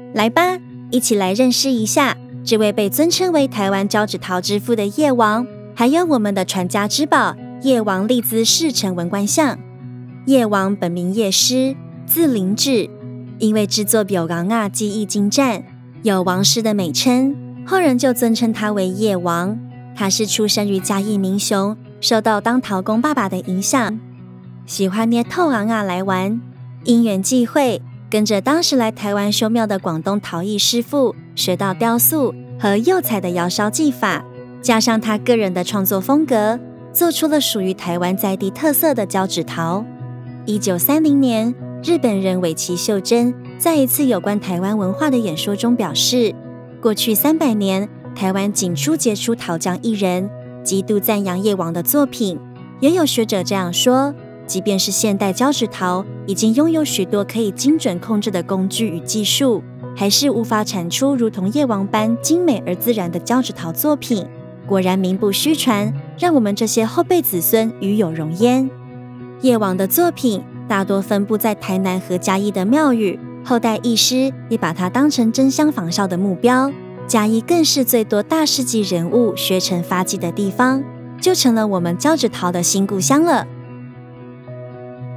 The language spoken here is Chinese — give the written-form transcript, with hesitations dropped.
来吧，一起来认识一下这位被尊称为台湾交趾陶之父的叶王，还有我们的传家之宝叶王立兹氏成文官像。叶王本名叶师，字灵志，因为制作表钢技艺精湛，有王师的美称，后人就尊称他为叶王。他是出生于嘉义民雄，受到当陶工爸爸的影响，喜欢捏透来玩。因缘际会，跟着当时来台湾修庙的广东陶艺师傅，学到雕塑和釉彩的窑烧技法，加上他个人的创作风格，做出了属于台湾在地特色的交趾陶。1930年，日本人尾崎秀珍在一次有关台湾文化的演说中表示，过去300年，台湾仅出杰出陶匠一人，极度赞扬叶王的作品。也有学者这样说，即便是现代交趾陶已经拥有许多可以精准控制的工具与技术，还是无法产出如同叶王般精美而自然的交趾陶作品。果然名不虚传，让我们这些后辈子孙与有荣焉。叶王的作品大多分布在台南和嘉义的庙宇，后代艺师也把它当成争相仿效的目标。嘉义更是最多大师级人物学成发迹的地方，就成了我们交趾陶的新故乡了。